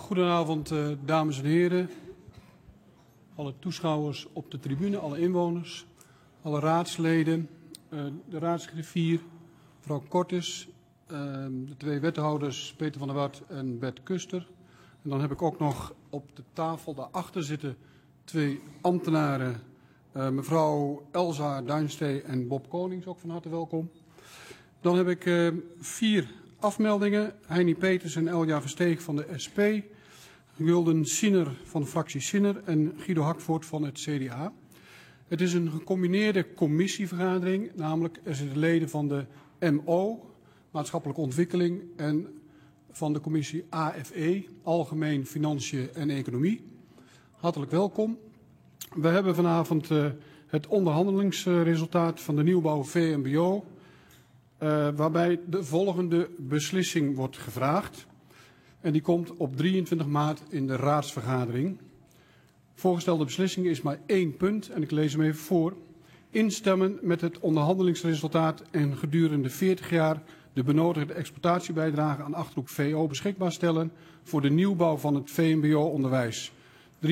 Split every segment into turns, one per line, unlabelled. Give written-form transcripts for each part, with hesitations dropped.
Goedenavond, dames en heren. Alle toeschouwers op de tribune, alle inwoners, alle raadsleden, de raadsgriffier, mevrouw Kortes, de twee wethouders Peter van der Wart en Bert Kuster. En dan heb ik ook nog op de tafel daarachter zitten twee ambtenaren, mevrouw Elsa Duinstee en Bob Konings, ook van harte welkom. Dan heb ik 4 afmeldingen. Heini Peters en Elja Versteeg van de SP. Gulden Sinner van de fractie Sinner en Guido Hakvoort van het CDA. Het is een gecombineerde commissievergadering, namelijk er zitten leden van de MO, Maatschappelijke Ontwikkeling, en van de commissie AFE, Algemeen Financiën en Economie. Hartelijk welkom. We hebben vanavond het onderhandelingsresultaat van de nieuwbouw VMBO, waarbij de volgende beslissing wordt gevraagd. En die komt op 23 maart in de raadsvergadering. Voorgestelde beslissing is maar 1 punt en ik lees hem even voor. Instemmen met het onderhandelingsresultaat en gedurende 40 jaar de benodigde exploitatiebijdrage aan Achterhoek VO beschikbaar stellen voor de nieuwbouw van het VMBO-onderwijs. 337.250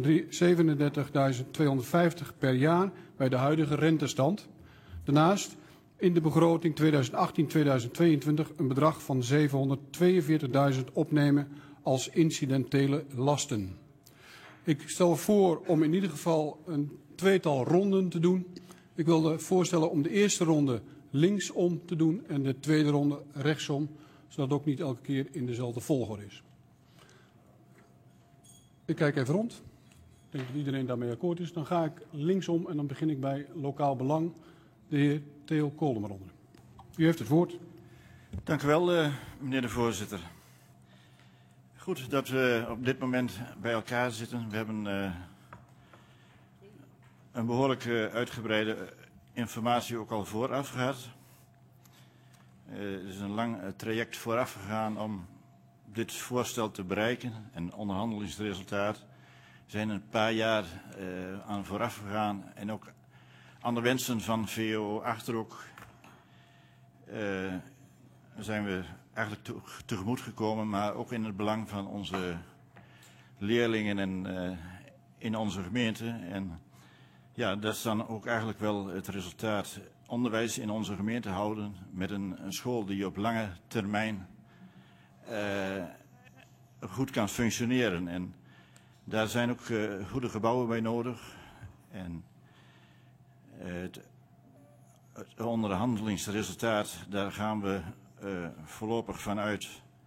per jaar bij de huidige rentestand. Daarnaast in de begroting 2018-2022 een bedrag van 742.000 opnemen als incidentele lasten. Ik stel voor om in ieder geval een tweetal ronden te doen. Ik wilde voorstellen om de eerste ronde linksom te doen en de tweede ronde rechtsom, zodat het ook niet elke keer in dezelfde volgorde is. Ik kijk even rond. Ik denk dat iedereen daarmee akkoord is. Dan ga ik linksom en dan begin ik bij lokaal belang. De heer Theo Koldemeronder. U heeft het woord.
Dank u wel, meneer de voorzitter. Goed dat we op dit moment bij elkaar zitten. We hebben een behoorlijk uitgebreide informatie ook al vooraf gehad. Er is een lang traject vooraf gegaan om dit voorstel te bereiken. En onderhandelingsresultaat. Er zijn een paar jaar aan vooraf gegaan en ook aan de wensen van VO Achterhoek zijn we eigenlijk tegemoet gekomen, maar ook in het belang van onze leerlingen en in onze gemeente. En ja, dat is dan ook eigenlijk wel het resultaat. Onderwijs in onze gemeente houden met een school die op lange termijn goed kan functioneren. En daar zijn ook goede gebouwen bij nodig. En het onderhandelingsresultaat, daar gaan we voorlopig vanuit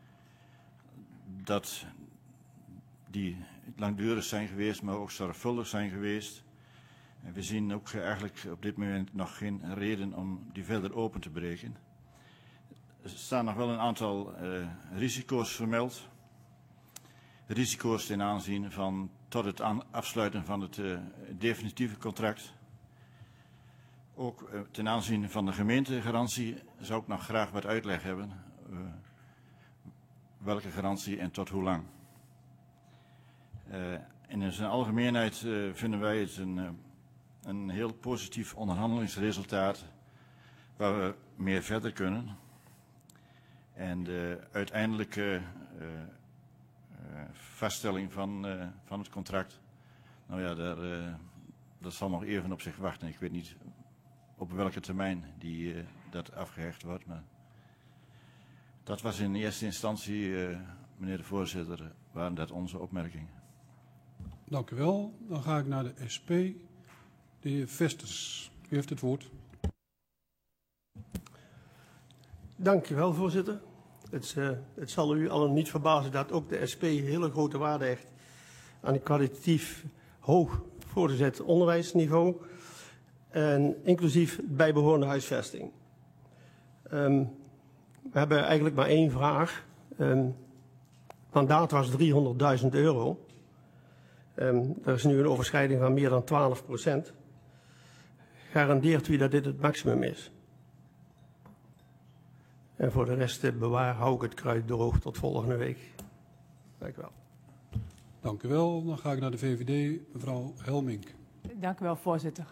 dat die langdurig zijn geweest, maar ook zorgvuldig zijn geweest. En we zien ook eigenlijk op dit moment nog geen reden om die verder open te breken. Er staan nog wel een aantal risico's vermeld. Risico's ten aanzien van tot het afsluiten van het definitieve contract. Ook ten aanzien van de gemeentegarantie zou ik nog graag wat uitleg hebben. Welke garantie en tot hoe lang. In zijn algemeenheid vinden wij het een heel positief onderhandelingsresultaat waar we meer verder kunnen. En de uiteindelijke vaststelling van het contract, nou ja, dat zal nog even op zich wachten. Ik weet niet op welke termijn dat afgehecht wordt. Maar dat was in eerste instantie, meneer de voorzitter, waren dat onze opmerkingen.
Dank u wel. Dan ga ik naar de SP. De heer Vesters, u heeft het woord.
Dank u wel, voorzitter. Het zal u allen niet verbazen dat ook de SP hele grote waarde hecht aan een kwalitatief hoog voortgezet onderwijsniveau. En inclusief bijbehorende huisvesting. We hebben eigenlijk maar 1 vraag. Het mandaat was €300.000. Er is nu een overschrijding van meer dan 12%. Garandeert u dat dit het maximum is? En voor de rest hou ik het kruid droog tot volgende week. Dank u wel.
Dank u wel. Dan ga ik naar de VVD, mevrouw Helmink.
Dank u wel, voorzitter.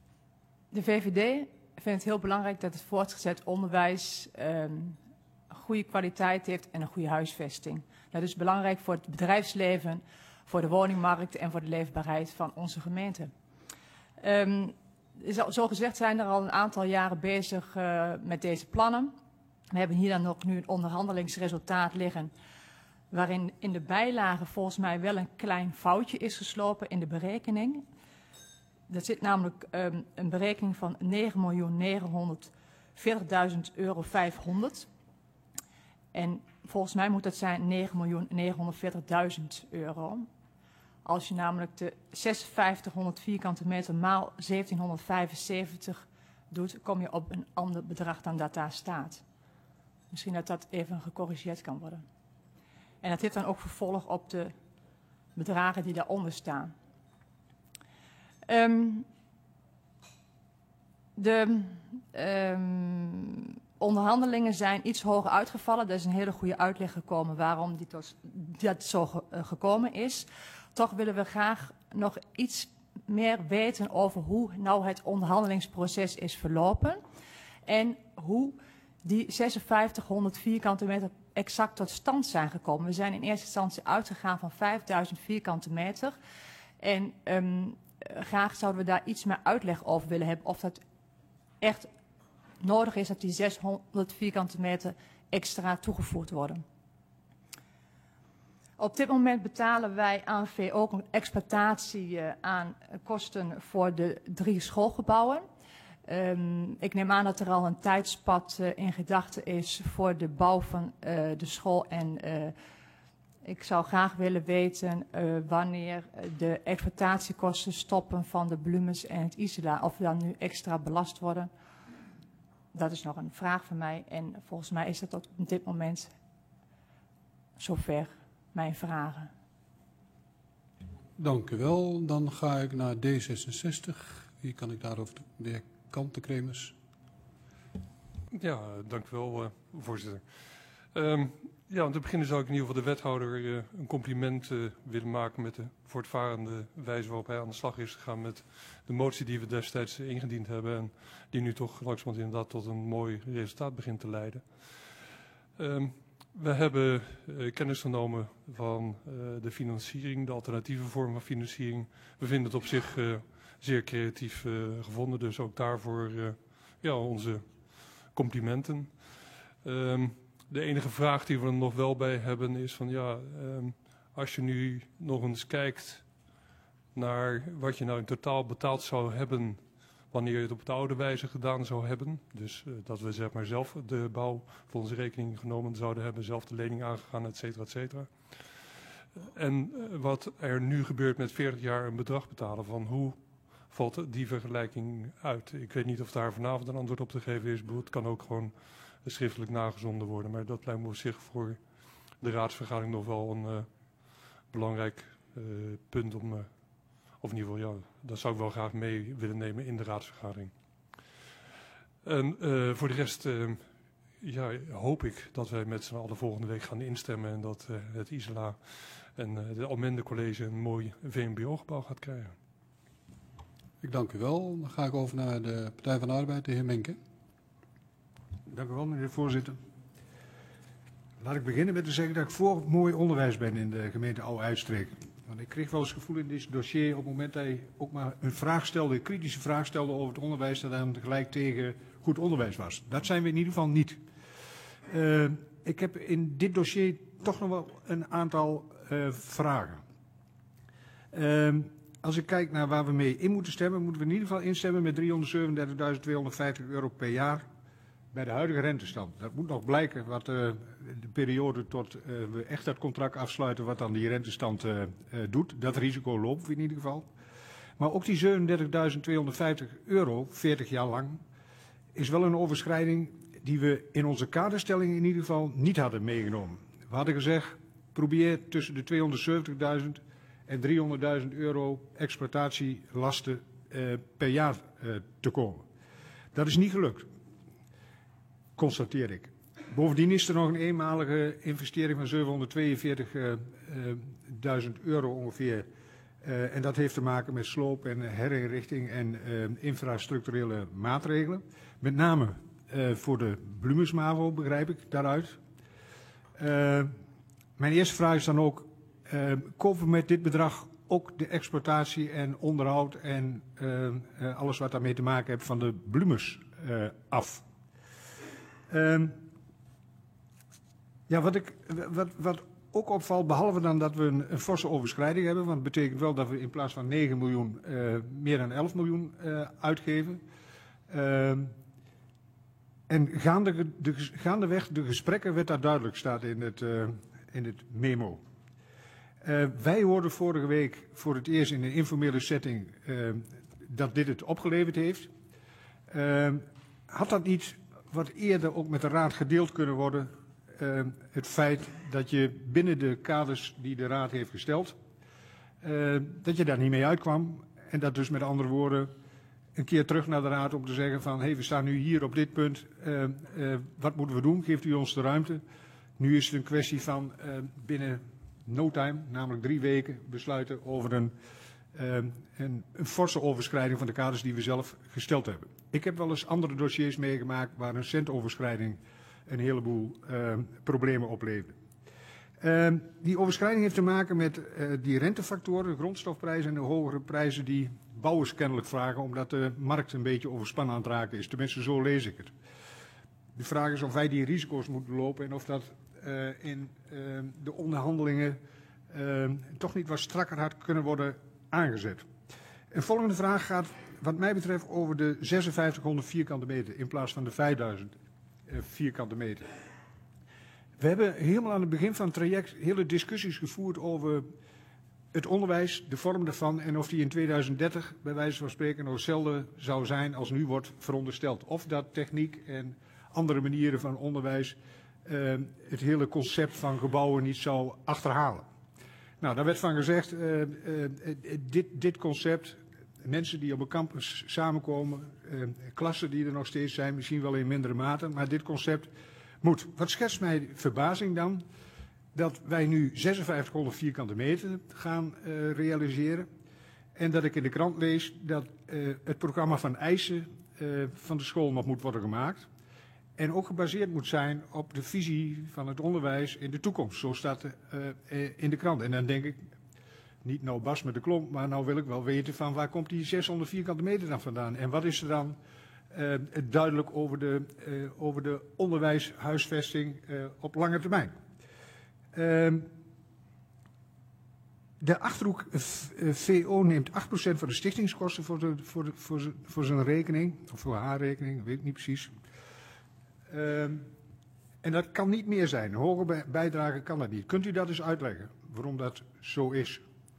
De VVD vindt het heel belangrijk dat het voortgezet onderwijs goede kwaliteit heeft en een goede huisvesting. Dat is belangrijk voor het bedrijfsleven, voor de woningmarkt en voor de leefbaarheid van onze gemeente. Zo gezegd zijn er al een aantal jaren bezig met deze plannen. We hebben hier dan ook nu een onderhandelingsresultaat liggen, waarin in de bijlage volgens mij wel een klein foutje is geslopen in de berekening. Er zit namelijk een berekening van 9.940.000 euro 500. En volgens mij moet dat zijn 9.940.000 euro. Als je namelijk de 5600 vierkante meter maal 1775 doet, kom je op een ander bedrag dan dat daar staat. Misschien dat dat even gecorrigeerd kan worden. En dat heeft dan ook vervolg op de bedragen die daaronder staan. De onderhandelingen zijn iets hoger uitgevallen. Er is een hele goede uitleg gekomen waarom dat zo gekomen is. Toch willen we graag nog iets meer weten over hoe nou het onderhandelingsproces is verlopen. En hoe die 5600 vierkante meter exact tot stand zijn gekomen. We zijn in eerste instantie uitgegaan van 5000 vierkante meter. En graag zouden we daar iets meer uitleg over willen hebben. Of dat echt nodig is dat die 600 vierkante meter extra toegevoegd worden. Op dit moment betalen wij aan VO ook een exploitatie aan kosten voor de 3 schoolgebouwen. Ik neem aan dat er al een tijdspad in gedachten is voor de bouw van de school. En ik zou graag willen weten wanneer de exploitatiekosten stoppen van de Bloemens en het Isola. Of dan nu extra belast worden. Dat is nog een vraag van mij. En volgens mij is dat op dit moment zover mijn vragen.
Dank u wel. Dan ga ik naar D66. Wie kan ik daarover? De heer Kantekremers.
Ja, dank u wel, voorzitter. Ja, om te beginnen zou ik in ieder geval de wethouder een compliment willen maken met de voortvarende wijze waarop hij aan de slag is gegaan met de motie die we destijds ingediend hebben en die nu toch langzamerhand inderdaad tot een mooi resultaat begint te leiden. We hebben kennis genomen van de financiering, de alternatieve vorm van financiering. We vinden het op zich zeer creatief gevonden, dus ook daarvoor ja, onze complimenten. De enige vraag die we er nog wel bij hebben is van ja, als je nu nog eens kijkt naar wat je nou in totaal betaald zou hebben wanneer je het op de oude wijze gedaan zou hebben. Dus dat we zeg maar zelf de bouw voor onze rekening genomen zouden hebben, zelf de lening aangegaan, et cetera, et cetera. En wat er nu gebeurt met 40 jaar een bedrag betalen, van hoe valt die vergelijking uit? Ik weet niet of daar vanavond een antwoord op te geven is. Het kan ook gewoon schriftelijk nagezonden worden. Maar dat lijkt me op zich voor de raadsvergadering nog wel een belangrijk punt om... of in ieder geval, ja, dat zou ik wel graag mee willen nemen in de raadsvergadering. En voor de rest ja, hoop ik dat wij met z'n allen volgende week gaan instemmen en dat het Isola en het Almende College een mooi VMBO-gebouw gaat krijgen.
Ik dank u wel. Dan ga ik over naar de Partij van de Arbeid, de heer Menke.
Dank u wel, meneer de voorzitter. Laat ik beginnen met te zeggen dat ik voor mooi onderwijs ben in de gemeente Oude IJsstreek. Want ik kreeg wel eens het gevoel in dit dossier, op het moment dat je ook maar een vraag stelde, een kritische vraag stelde over het onderwijs, dat hij dan tegelijk tegen goed onderwijs was. Dat zijn we in ieder geval niet. Ik heb in dit dossier toch nog wel een aantal vragen. Als ik kijk naar waar we mee in moeten stemmen, moeten we in ieder geval instemmen met €337.250 per jaar bij de huidige rentestand. Dat moet nog blijken wat de periode tot we echt dat contract afsluiten, wat dan die rentestand doet. Dat risico lopen we in ieder geval. Maar ook die €37.250, 40 jaar lang, is wel een overschrijding die we in onze kaderstelling in ieder geval niet hadden meegenomen. We hadden gezegd, probeer tussen de €270.000 en €300.000 exploitatielasten per jaar te komen. Dat is niet gelukt, constateer ik. Bovendien is er nog een eenmalige investering van €742.000 ongeveer. En dat heeft te maken met sloop en herinrichting en infrastructurele maatregelen. Met name voor de Bloemensmavo, begrijp ik daaruit. Mijn eerste vraag is dan ook, kopen we met dit bedrag ook de exploitatie en onderhoud en alles wat daarmee te maken heeft van de Blumers af? Wat ook opvalt, behalve dan dat we een forse overschrijding hebben, want het betekent wel dat we in plaats van 9 miljoen meer dan 11 miljoen uitgeven. En gaandeweg de gesprekken werd dat duidelijk, staat in het memo. Wij hoorden vorige week voor het eerst in een informele setting dat dit het opgeleverd heeft. Had dat niet wat eerder ook met de raad gedeeld kunnen worden? Het feit dat je binnen de kaders die de raad heeft gesteld, dat je daar niet mee uitkwam. En dat dus met andere woorden een keer terug naar de raad om te zeggen van, hey, we staan nu hier op dit punt, wat moeten we doen? Geeft u ons de ruimte? Nu is het een kwestie van binnen no time, namelijk 3 weken, besluiten over een forse overschrijding van de kaders die we zelf gesteld hebben. Ik heb wel eens andere dossiers meegemaakt waar een centoverschrijding een heleboel problemen opleverde. Die overschrijding heeft te maken met die rentefactoren, de grondstofprijzen en de hogere prijzen die bouwers kennelijk vragen, omdat de markt een beetje overspannen aan het raken is. Tenminste, zo lees ik het. De vraag is of wij die risico's moeten lopen en of dat in de onderhandelingen toch niet wat strakker had kunnen worden aangezet. Een volgende vraag gaat wat mij betreft over de 5600 vierkante meter in plaats van de 5000 vierkante meter. We hebben helemaal aan het begin van het traject hele discussies gevoerd over het onderwijs, de vorm daarvan en of die in 2030 bij wijze van spreken nog hetzelfde zou zijn als nu wordt verondersteld. Of dat techniek en andere manieren van onderwijs het hele concept van gebouwen niet zou achterhalen. Nou, daar werd van gezegd, dit concept, mensen die op een campus samenkomen, klassen die er nog steeds zijn, misschien wel in mindere mate, maar dit concept moet. Wat schetst mij verbazing dan? Dat wij nu 5600 vierkante meter gaan realiseren. En dat ik in de krant lees dat het programma van eisen van de school nog moet worden gemaakt. En ook gebaseerd moet zijn op de visie van het onderwijs in de toekomst. Zo staat in de krant. En dan denk ik, niet nou Bas met de klomp, maar nou wil ik wel weten van waar komt die 600 vierkante meter dan vandaan? En wat is er dan duidelijk over de onderwijshuisvesting op lange termijn? De Achterhoek VO neemt 8% van de stichtingskosten voor zijn rekening, of voor haar rekening, weet ik niet precies. En dat kan niet meer zijn. Een hoge bijdrage kan dat niet. Kunt u dat eens uitleggen, waarom dat zo is?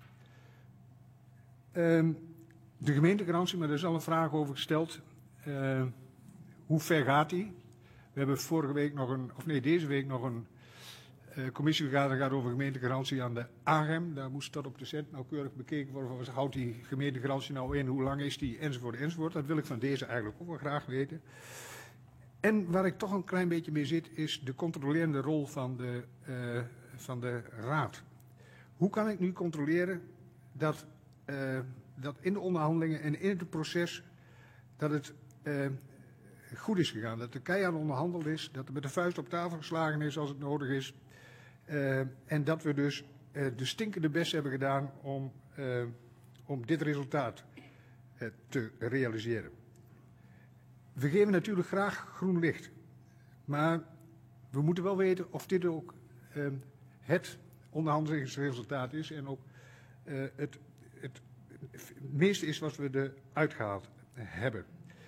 De gemeentegarantie, maar daar is al een vraag over gesteld. Hoe ver gaat die? We hebben deze week nog een commissievergadering gehad over gemeentegarantie aan de AGEM. Daar moest tot op de cent nauwkeurig bekeken worden. Wat houdt die gemeentegarantie nou in? Hoe lang is die? Enzovoort, enzovoort. Dat wil ik van deze eigenlijk ook wel graag weten. En waar ik toch een klein beetje mee zit, is de controlerende rol van de raad. Hoe kan ik nu controleren dat in de onderhandelingen en in het proces dat het goed is gegaan, dat er keihard onderhandeld is, dat er met de vuist op tafel geslagen is als het nodig is en dat we dus de stinkende best hebben gedaan om dit resultaat te realiseren. We geven natuurlijk graag groen licht, maar we moeten wel weten of dit ook het onderhandelingsresultaat is en ook het meeste is wat we eruit gehaald hebben.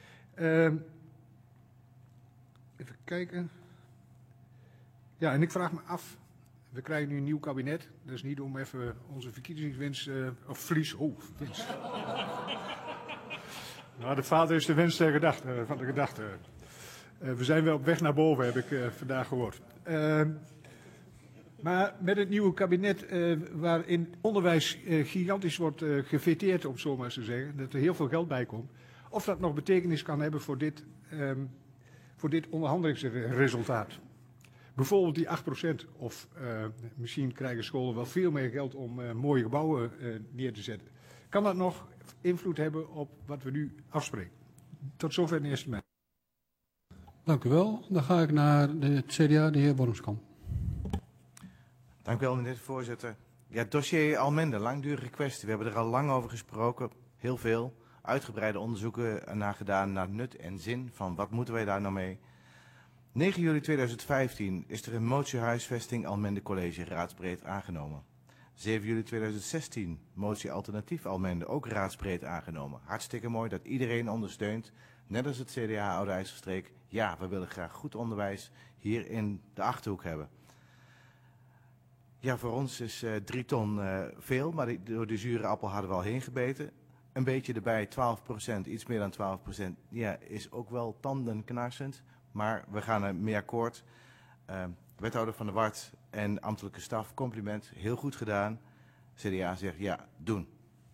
Even kijken. Ja, en ik vraag me af, we krijgen nu een nieuw kabinet, dat is niet om even onze verkiezingswinst, of verlies, winst. Nou, de vader is de wens van de gedachte. We zijn wel op weg naar boven, heb ik vandaag gehoord. Maar met het nieuwe kabinet, waarin onderwijs gigantisch wordt gefeteerd, om zo maar eens te zeggen, dat er heel veel geld bij komt, of dat nog betekenis kan hebben voor dit onderhandelingsresultaat. Bijvoorbeeld die 8%, of misschien krijgen scholen wel veel meer geld om mooie gebouwen neer te zetten. Kan dat nog invloed hebben op wat we nu afspreken? Tot zover de eerste termijn.
Dank u wel. Dan ga ik naar het CDA, de heer Wormskamp.
Dank u wel, meneer de voorzitter. Ja, het dossier Almende, langdurige kwestie. We hebben er al lang over gesproken, heel veel. Uitgebreide onderzoeken naar gedaan, naar nut en zin van wat moeten wij daar nou mee. 9 juli 2015 is er een motie huisvesting Almende College raadsbreed aangenomen. 7 juli 2016, motie alternatief Almende, ook raadsbreed aangenomen. Hartstikke mooi dat iedereen ondersteunt, net als het CDA Oude IJsselstreek. Ja, we willen graag goed onderwijs hier in de Achterhoek hebben. Ja, voor ons is 3 ton veel, maar door de zure appel hadden we al heen gebeten. Een beetje erbij, 12%, iets meer dan 12%, ja, is ook wel tandenknarsend. Maar we gaan er mee akkoord. Wethouder Van der Wart en ambtelijke staf, compliment, heel goed gedaan. CDA zegt ja, doen.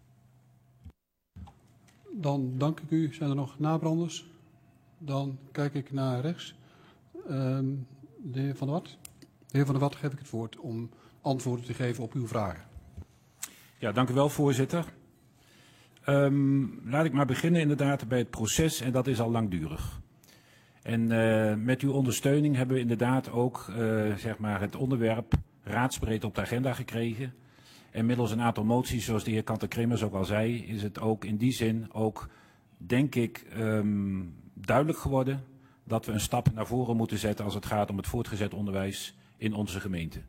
Dan dank ik u. Zijn er nog nabranders? Dan kijk ik naar rechts. De heer Van der Wart. De heer Van der Wart, geef ik het woord om antwoorden te geven op uw vragen.
Ja, dank u wel, voorzitter. Laat ik maar beginnen inderdaad bij het proces en dat is al langdurig. En met uw ondersteuning hebben we inderdaad ook zeg maar het onderwerp raadsbreed op de agenda gekregen. En middels een aantal moties, zoals de heer Kanter-Kremers ook al zei, is het ook in die zin ook, denk ik, duidelijk geworden dat we een stap naar voren moeten zetten als het gaat om het voortgezet onderwijs in onze gemeente.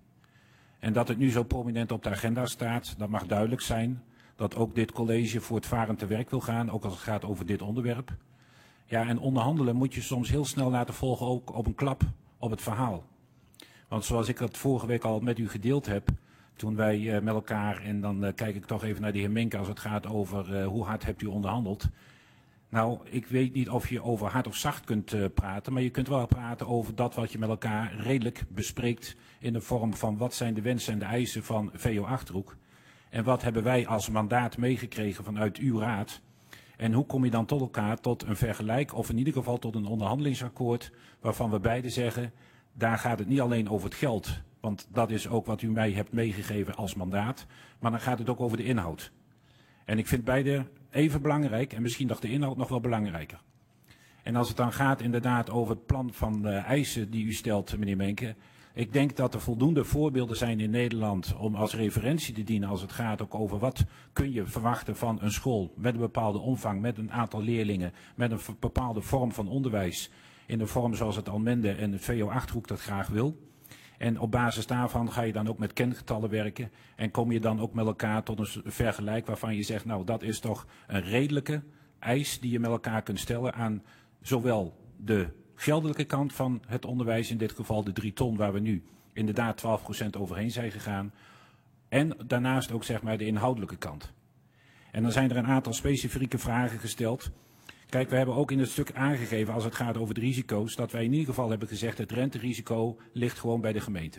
En dat het nu zo prominent op de agenda staat, dat mag duidelijk zijn dat ook dit college voortvarend te werk wil gaan, ook als het gaat over dit onderwerp. Ja, en onderhandelen moet je soms heel snel laten volgen ook op een klap op het verhaal. Want zoals ik het vorige week al met u gedeeld heb, toen wij met elkaar, en dan kijk ik toch even naar de heer Menke als het gaat over hoe hard hebt u onderhandeld. Nou, ik weet niet of je over hard of zacht kunt praten, maar je kunt wel praten over dat wat je met elkaar redelijk bespreekt in de vorm van wat zijn de wensen en de eisen van VO Achterhoek. En wat hebben wij als mandaat meegekregen vanuit uw raad. En hoe kom je dan tot elkaar tot een vergelijk of in ieder geval tot een onderhandelingsakkoord waarvan we beiden zeggen, daar gaat het niet alleen over het geld, want dat is ook wat u mij hebt meegegeven als mandaat, maar dan gaat het ook over de inhoud. En ik vind beide even belangrijk en misschien nog de inhoud nog wel belangrijker. En als het dan gaat inderdaad over het plan van eisen die u stelt, meneer Menke, ik denk dat er voldoende voorbeelden zijn in Nederland om als referentie te dienen als het gaat ook over wat kun je verwachten van een school met een bepaalde omvang, met een aantal leerlingen, met een bepaalde vorm van onderwijs, in de vorm zoals het Almende en het VO Achterhoek dat graag wil. En op basis daarvan ga je dan ook met kengetallen werken en kom je dan ook met elkaar tot een vergelijk waarvan je zegt, nou dat is toch een redelijke eis die je met elkaar kunt stellen aan zowel de geldelijke kant van het onderwijs, in dit geval de 3 ton waar we nu inderdaad 12% overheen zijn gegaan. En daarnaast ook zeg maar de inhoudelijke kant. En dan zijn er een aantal specifieke vragen gesteld. Kijk, we hebben ook in het stuk aangegeven als het gaat over de risico's, dat wij in ieder geval hebben gezegd het renterisico ligt gewoon bij de gemeente.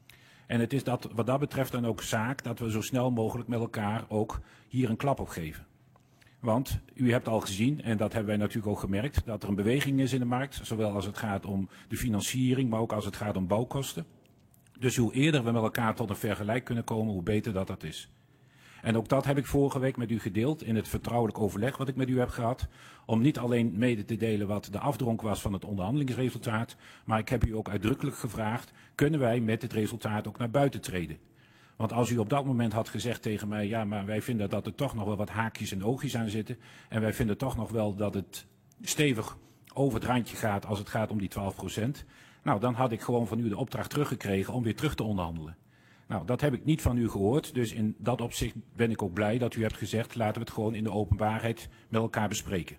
En het is dat, wat dat betreft dan ook zaak dat we zo snel mogelijk met elkaar ook hier een klap op geven. Want u hebt al gezien, en dat hebben wij natuurlijk ook gemerkt, dat er een beweging is in de markt, zowel als het gaat om de financiering, maar ook als het gaat om bouwkosten. Dus hoe eerder we met elkaar tot een vergelijk kunnen komen, hoe beter dat is. En ook dat heb ik vorige week met u gedeeld in het vertrouwelijk overleg wat ik met u heb gehad, om niet alleen mede te delen wat de afdronk was van het onderhandelingsresultaat, maar ik heb u ook uitdrukkelijk gevraagd, kunnen wij met het resultaat ook naar buiten treden? Want als u op dat moment had gezegd tegen mij, ja, maar wij vinden dat er toch nog wel wat haakjes en oogjes aan zitten. En wij vinden toch nog wel dat het stevig over het randje gaat als het gaat om die 12%. Nou, dan had ik gewoon van u de opdracht teruggekregen om weer terug te onderhandelen. Nou, dat heb ik niet van u gehoord. Dus in dat opzicht ben ik ook blij dat u hebt gezegd, laten we het gewoon in de openbaarheid met elkaar bespreken.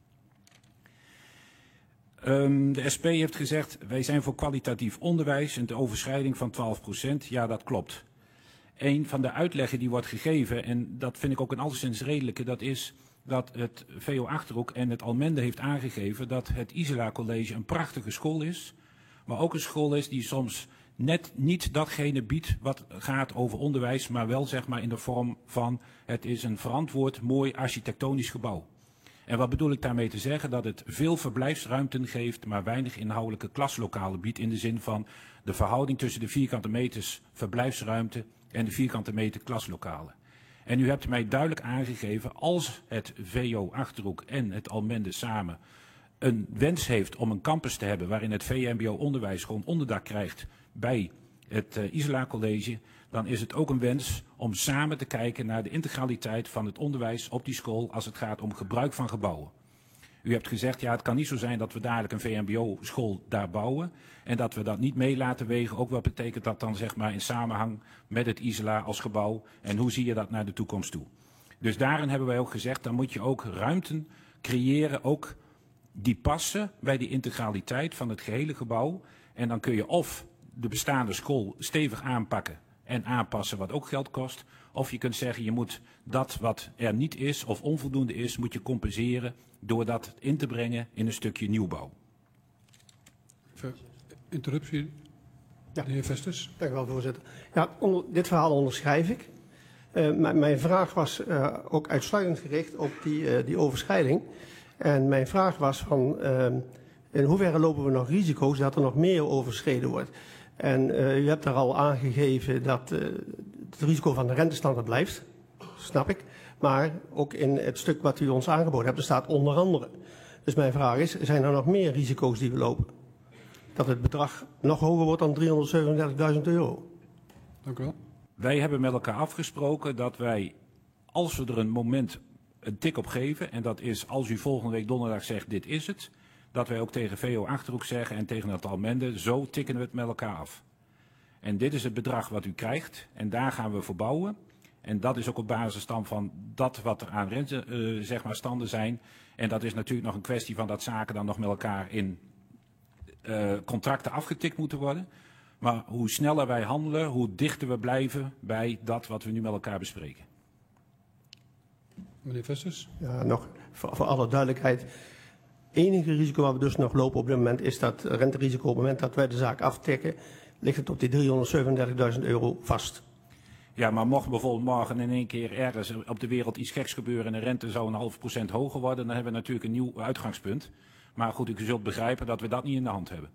De SP heeft gezegd, wij zijn voor kwalitatief onderwijs en de overschrijding van 12%. Ja, dat klopt. Een van de uitleggen die wordt gegeven, en dat vind ik ook een alleszins redelijke, dat is dat het VO Achterhoek en het Almende heeft aangegeven dat het Isola College een prachtige school is, maar ook een school is die soms net niet datgene biedt wat gaat over onderwijs, maar wel zeg maar in de vorm van het is een verantwoord, mooi architectonisch gebouw. En wat bedoel ik daarmee te zeggen? Dat het veel verblijfsruimten geeft, maar weinig inhoudelijke klaslokalen biedt in de zin van de verhouding tussen de vierkante meters verblijfsruimte en de vierkante meter klaslokalen. En u hebt mij duidelijk aangegeven, als het VO Achterhoek en het Almende samen een wens heeft om een campus te hebben waarin het VMBO-onderwijs gewoon onderdak krijgt bij het Isola College, dan is het ook een wens om samen te kijken naar de integraliteit van het onderwijs op die school als het gaat om gebruik van gebouwen. U hebt gezegd, ja, het kan niet zo zijn dat we dadelijk een VMBO-school daar bouwen en dat we dat niet mee laten wegen. Ook wat betekent dat dan zeg maar in samenhang met het Isola als gebouw en hoe zie je dat naar de toekomst toe? Dus daarin hebben wij ook gezegd, dan moet je ook ruimten creëren, ook die passen bij die integraliteit van het gehele gebouw. En dan kun je of de bestaande school stevig aanpakken en aanpassen wat ook geld kost. Of je kunt zeggen, je moet dat wat er niet is of onvoldoende is, moet je compenseren door dat in te brengen in een stukje nieuwbouw.
Even interruptie,
Ja.
de heer Vesters.
Dank u wel, voorzitter. Ja, dit verhaal onderschrijf ik. Mijn vraag was ook uitsluitend gericht op die overschrijding. En mijn vraag was van in hoeverre lopen we nog risico's dat er nog meer overschreden wordt. En u hebt daar al aangegeven dat het risico van de rentestandaard blijft, snap ik. Maar ook in het stuk wat u ons aangeboden hebt, er staat onder andere. Dus mijn vraag is, zijn er nog meer risico's die we lopen? Dat het bedrag nog hoger wordt dan €337.000.
Dank u wel.
Wij hebben met elkaar afgesproken dat wij, als we er een moment een tik op geven, en dat is als u volgende week donderdag zegt dit is het, dat wij ook tegen VO Achterhoek zeggen en tegen het Almende, zo tikken we het met elkaar af. En dit is het bedrag wat u krijgt en daar gaan we voor bouwen. En dat is ook op basis dan van dat wat er aan rente zeg maar standen zijn. En dat is natuurlijk nog een kwestie van dat zaken dan nog met elkaar in contracten afgetikt moeten worden. Maar hoe sneller wij handelen, hoe dichter we blijven bij dat wat we nu met elkaar bespreken.
Meneer Vesters.
Ja, nog voor alle duidelijkheid. Enige risico wat we dus nog lopen op dit moment is dat renterisico. Op het moment dat wij de zaak aftikken, ligt het op die €337.000 vast.
Ja, maar mocht bijvoorbeeld morgen in één keer ergens op de wereld iets geks gebeuren en de rente zou 0,5% hoger worden, dan hebben we natuurlijk een nieuw uitgangspunt. Maar goed, u zult begrijpen dat we dat niet in de hand hebben.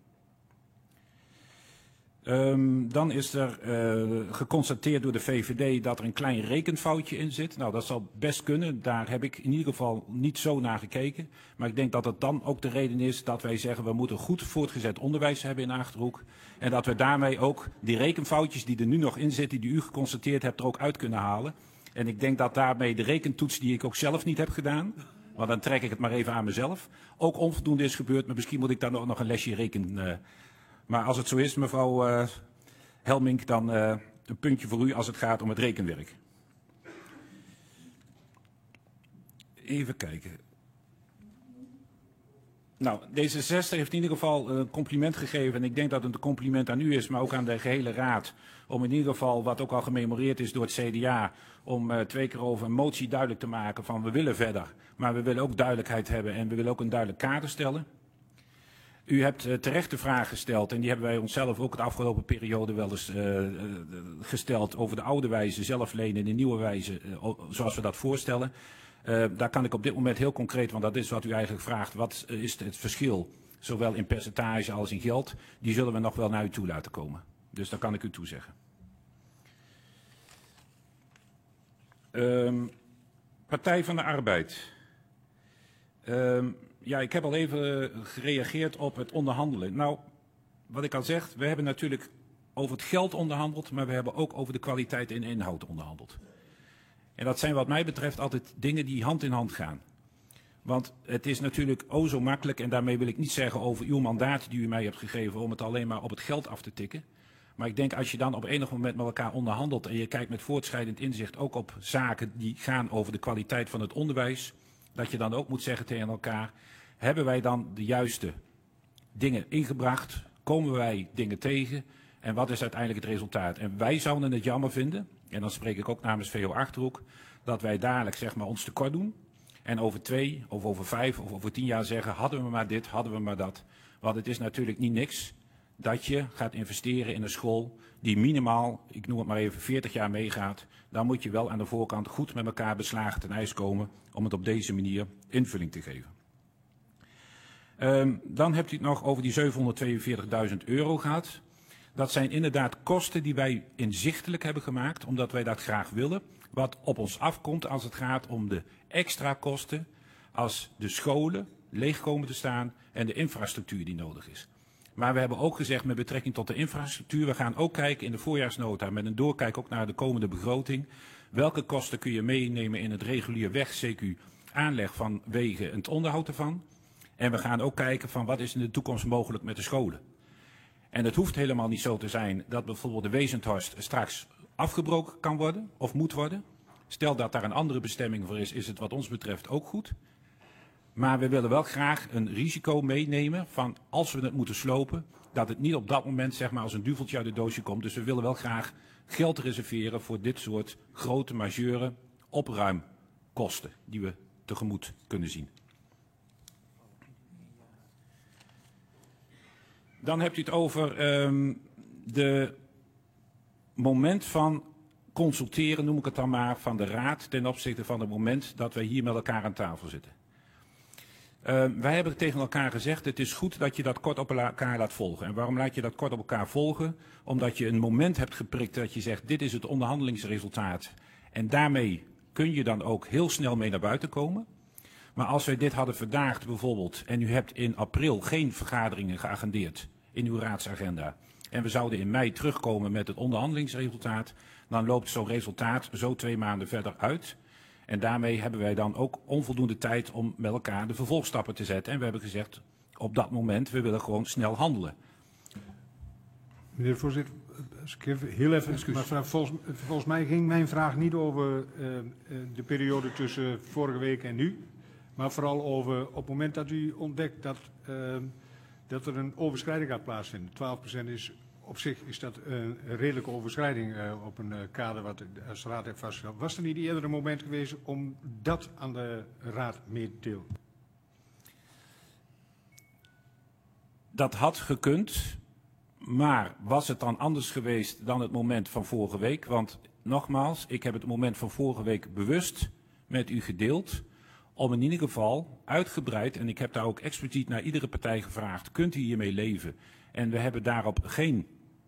Dan is er geconstateerd door de VVD dat er een klein rekenfoutje in zit. Nou, dat zal best kunnen. Daar heb ik in ieder geval niet zo naar gekeken. Maar ik denk dat het dan ook de reden is dat wij zeggen we moeten goed voortgezet onderwijs hebben in Achterhoek. En dat we daarmee ook die rekenfoutjes die er nu nog in zitten, die u geconstateerd hebt, er ook uit kunnen halen. En ik denk dat daarmee de rekentoets die ik ook zelf niet heb gedaan, want dan trek ik het maar even aan mezelf, ook onvoldoende is gebeurd. Maar misschien moet ik daar nog een lesje rekenen. Maar als het zo is, mevrouw Helmink, dan een puntje voor u als het gaat om het rekenwerk. Even kijken. Nou, D66 heeft in ieder geval een compliment gegeven. En ik denk dat het een compliment aan u is, maar ook aan de gehele raad. Om in ieder geval, wat ook al gememoreerd is door het CDA, om 2 keer over een motie duidelijk te maken van we willen verder. Maar we willen ook duidelijkheid hebben en we willen ook een duidelijk kader stellen. U hebt terecht de vraag gesteld, en die hebben wij onszelf ook de afgelopen periode wel eens gesteld, over de oude wijze zelf lenen en de nieuwe wijze zoals we dat voorstellen. Daar kan ik op dit moment heel concreet, want dat is wat u eigenlijk vraagt, wat is het verschil, zowel in percentage als in geld, die zullen we nog wel naar u toe laten komen. Dus daar kan ik u toezeggen. Partij van de Arbeid. Ja, ik heb al even gereageerd op het onderhandelen. Nou, wat ik al zeg, we hebben natuurlijk over het geld onderhandeld, maar we hebben ook over de kwaliteit en inhoud onderhandeld. En dat zijn wat mij betreft altijd dingen die hand in hand gaan. Want het is natuurlijk zo makkelijk, en daarmee wil ik niet zeggen over uw mandaat die u mij hebt gegeven om het alleen maar op het geld af te tikken. Maar ik denk als je dan op enig moment met elkaar onderhandelt en je kijkt met voortschrijdend inzicht ook op zaken die gaan over de kwaliteit van het onderwijs, dat je dan ook moet zeggen tegen elkaar, hebben wij dan de juiste dingen ingebracht? Komen wij dingen tegen? En wat is uiteindelijk het resultaat? En wij zouden het jammer vinden, en dan spreek ik ook namens VO Achterhoek, dat wij dadelijk zeg maar ons tekort doen. En over 2 of over 5 of over 10 jaar zeggen, hadden we maar dit, hadden we maar dat. Want het is natuurlijk niet niks dat je gaat investeren in een school die minimaal, ik noem het maar even, 40 jaar meegaat. Dan moet je wel aan de voorkant goed met elkaar beslagen ten ijs komen om het op deze manier invulling te geven. Dan hebt u het nog over die €742.000 gehad. Dat zijn inderdaad kosten die wij inzichtelijk hebben gemaakt, omdat wij dat graag willen. Wat op ons afkomt als het gaat om de extra kosten als de scholen leeg komen te staan en de infrastructuur die nodig is. Maar we hebben ook gezegd met betrekking tot de infrastructuur, we gaan ook kijken in de voorjaarsnota met een doorkijk ook naar de komende begroting. Welke kosten kun je meenemen in het regulier weg, CQ aanleg van wegen en het onderhoud ervan. En we gaan ook kijken van wat is in de toekomst mogelijk met de scholen. En het hoeft helemaal niet zo te zijn dat bijvoorbeeld de Wezenthorst straks afgebroken kan worden of moet worden. Stel dat daar een andere bestemming voor is het wat ons betreft ook goed. Maar we willen wel graag een risico meenemen van als we het moeten slopen, dat het niet op dat moment zeg maar als een duveltje uit het doosje komt. Dus we willen wel graag geld reserveren voor dit soort grote majeure opruimkosten die we tegemoet kunnen zien. Dan hebt u het over de moment van consulteren, noem ik het dan maar, van de Raad ten opzichte van het moment dat wij hier met elkaar aan tafel zitten. Wij hebben tegen elkaar gezegd, het is goed dat je dat kort op elkaar laat volgen. En waarom laat je dat kort op elkaar volgen? Omdat je een moment hebt geprikt dat je zegt, dit is het onderhandelingsresultaat. En daarmee kun je dan ook heel snel mee naar buiten komen. Maar als wij dit hadden verdaagd bijvoorbeeld, en u hebt in april geen vergaderingen geagendeerd in uw raadsagenda, en we zouden in mei terugkomen met het onderhandelingsresultaat, dan loopt zo'n resultaat zo 2 maanden verder uit. En daarmee hebben wij dan ook onvoldoende tijd om met elkaar de vervolgstappen te zetten. En we hebben gezegd, op dat moment, we willen gewoon snel handelen.
Meneer de voorzitter, als ik even heel even, maar volgens mij ging mijn vraag niet over de periode tussen vorige week en nu. Maar vooral over op het moment dat u ontdekt dat er een overschrijding gaat plaatsvinden. 12% is op zich is dat een redelijke overschrijding op een kader wat de Raad heeft vastgesteld. Was er niet eerder een moment geweest om dat aan de Raad mee te delen?
Dat had gekund, maar was het dan anders geweest dan het moment van vorige week? Want nogmaals, ik heb het moment van vorige week bewust met u gedeeld, om in ieder geval uitgebreid, en ik heb daar ook expliciet naar iedere partij gevraagd, kunt u hiermee leven? En we hebben daarop geen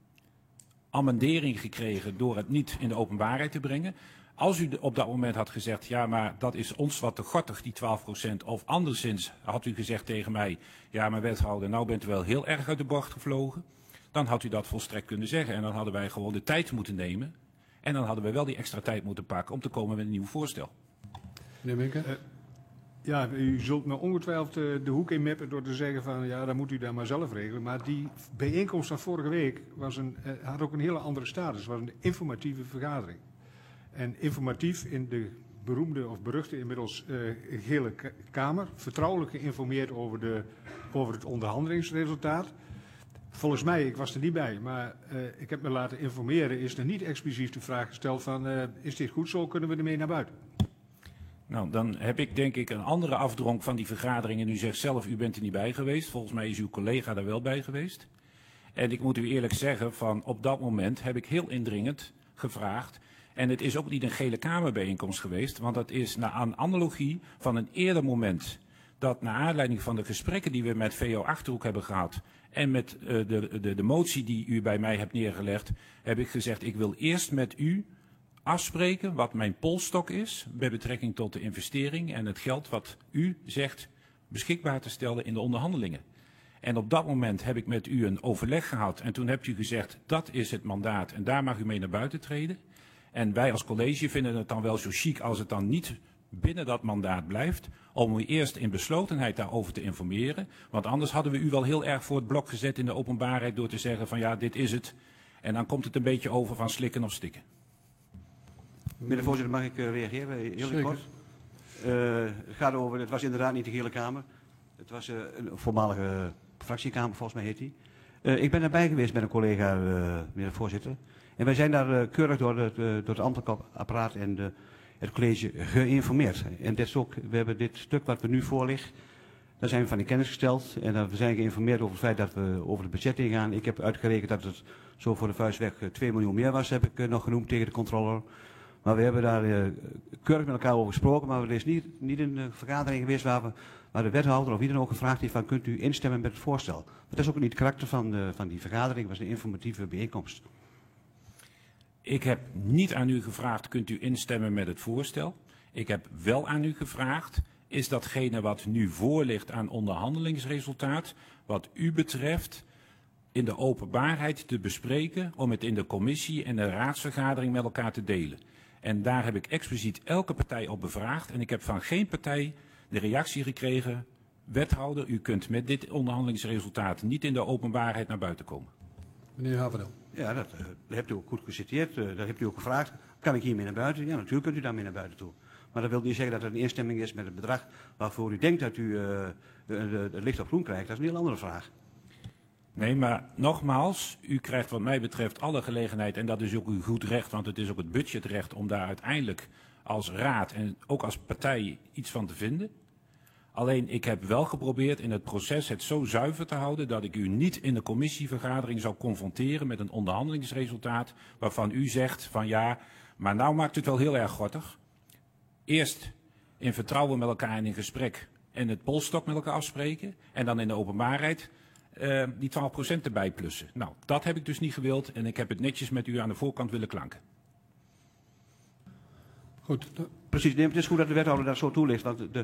amendering gekregen door het niet in de openbaarheid te brengen. Als u op dat moment had gezegd, ja maar dat is ons wat te gortig, die 12%, of anderszins had u gezegd tegen mij, ja maar wethouder, nou bent u wel heel erg uit de bocht gevlogen, dan had u dat volstrekt kunnen zeggen. En dan hadden wij gewoon de tijd moeten nemen en dan hadden we wel die extra tijd moeten pakken om te komen met een nieuw voorstel.
Meneer Minke?
Ja, u zult me ongetwijfeld de hoek in meppen door te zeggen van ja, dan moet u dat maar zelf regelen. Maar die bijeenkomst van vorige week had ook een hele andere status. Het was een informatieve vergadering. En informatief in de beroemde of beruchte inmiddels gele kamer. Vertrouwelijk geïnformeerd over het onderhandelingsresultaat. Volgens mij, ik was er niet bij, maar ik heb me laten informeren, is er niet expliciet de vraag gesteld van is dit goed zo, kunnen we ermee naar buiten?
Nou, dan heb ik denk ik een andere afdronk van die vergadering. En u zegt zelf, u bent er niet bij geweest. Volgens mij is uw collega er wel bij geweest. En ik moet u eerlijk zeggen, van op dat moment heb ik heel indringend gevraagd. En het is ook niet een gele kamerbijeenkomst geweest. Want dat is naar een analogie van een eerder moment. Dat naar aanleiding van de gesprekken die we met VO Achterhoek hebben gehad. En met de motie die u bij mij hebt neergelegd. Heb ik gezegd, ik wil eerst met u afspreken wat mijn polstok is bij betrekking tot de investering en het geld wat u zegt beschikbaar te stellen in de onderhandelingen. En op dat moment heb ik met u een overleg gehad en toen hebt u gezegd dat is het mandaat en daar mag u mee naar buiten treden. En wij als college vinden het dan wel zo chic als het dan niet binnen dat mandaat blijft, om u eerst in beslotenheid daarover te informeren. Want anders hadden we u wel heel erg voor het blok gezet in de openbaarheid door te zeggen van ja, dit is het. En dan komt het een beetje over van slikken of stikken.
Meneer de voorzitter, mag ik reageren? Heel kort. Het was inderdaad niet de gele kamer. Het was een voormalige fractiekamer, volgens mij heet die. Ik ben erbij geweest met een collega, meneer de voorzitter. En wij zijn daar keurig door het ambtelijk apparaat en het college geïnformeerd. En dat is ook, we hebben dit stuk wat we nu voorliggen, daar zijn we van in kennis gesteld. En we zijn geïnformeerd over het feit dat we over het budget ingaan. Ik heb uitgerekend dat het zo voor de vuist weg 2 miljoen meer was, heb ik nog genoemd tegen de controller. Maar we hebben daar keurig met elkaar over gesproken, maar er is niet een vergadering geweest waar de wethouder of wie dan ook gevraagd heeft van kunt u instemmen met het voorstel. Dat is ook niet het karakter van die vergadering, het was een informatieve bijeenkomst.
Ik heb niet aan u gevraagd, kunt u instemmen met het voorstel? Ik heb wel aan u gevraagd, is datgene wat nu voor ligt aan onderhandelingsresultaat, wat u betreft, in de openbaarheid te bespreken, om het in de commissie en de raadsvergadering met elkaar te delen. En daar heb ik expliciet elke partij op bevraagd en ik heb van geen partij de reactie gekregen: wethouder, u kunt met dit onderhandelingsresultaat niet in de openbaarheid naar buiten komen.
Meneer Haverdel.
Ja, dat hebt u ook goed geciteerd. Dat hebt u ook gevraagd. Kan ik hiermee naar buiten? Ja, natuurlijk kunt u daarmee naar buiten toe. Maar dat wil niet zeggen dat het een instemming is met het bedrag waarvoor u denkt dat u het licht op groen krijgt. Dat is een heel andere vraag.
Nee, maar nogmaals, u krijgt wat mij betreft alle gelegenheid, en dat is ook uw goed recht, want het is ook het budgetrecht om daar uiteindelijk als raad en ook als partij iets van te vinden. Alleen ik heb wel geprobeerd in het proces het zo zuiver te houden dat ik u niet in de commissievergadering zou confronteren met een onderhandelingsresultaat waarvan u zegt van ja, maar nou maakt het wel heel erg gortig. Eerst in vertrouwen met elkaar en in gesprek en het polstok met elkaar afspreken en dan in de openbaarheid die 12% erbij plussen. Nou, dat heb ik dus niet gewild en ik heb het netjes met u aan de voorkant willen klanken.
Goed.
Precies, nee, het is goed dat de wethouder dat zo toelicht, want de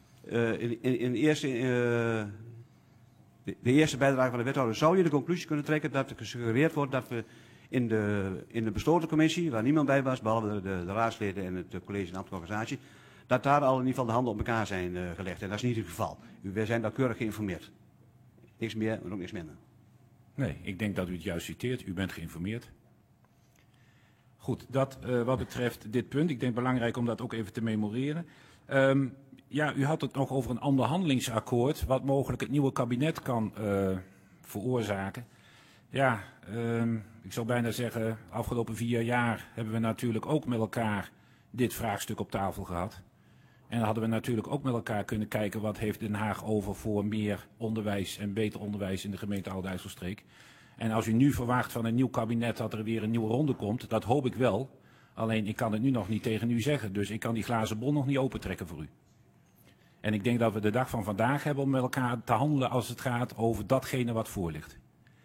eerste bijdrage van de wethouder zou je de conclusie kunnen trekken dat er gesuggereerd wordt dat we in de besloten commissie, waar niemand bij was, behalve de raadsleden en het college en ambtelijke organisatie, dat daar al in ieder geval de handen op elkaar zijn gelegd. En dat is niet het geval. We zijn daar keurig geïnformeerd. Niks meer, maar ook niks minder.
Nee, ik denk dat u het juist citeert. U bent geïnformeerd. Goed, dat wat betreft dit punt. Ik denk belangrijk om dat ook even te memoreren. Ja, u had het nog over een onderhandelingsakkoord wat mogelijk het nieuwe kabinet kan veroorzaken. Ja, ik zou bijna zeggen, afgelopen 4 jaar hebben we natuurlijk ook met elkaar dit vraagstuk op tafel gehad. En dan hadden we natuurlijk ook met elkaar kunnen kijken wat heeft Den Haag over voor meer onderwijs en beter onderwijs in de gemeente Oude-IJsselstreek. En als u nu verwacht van een nieuw kabinet dat er weer een nieuwe ronde komt, dat hoop ik wel. Alleen ik kan het nu nog niet tegen u zeggen, dus ik kan die glazen bol nog niet opentrekken voor u. En ik denk dat we de dag van vandaag hebben om met elkaar te handelen als het gaat over datgene wat voor ligt.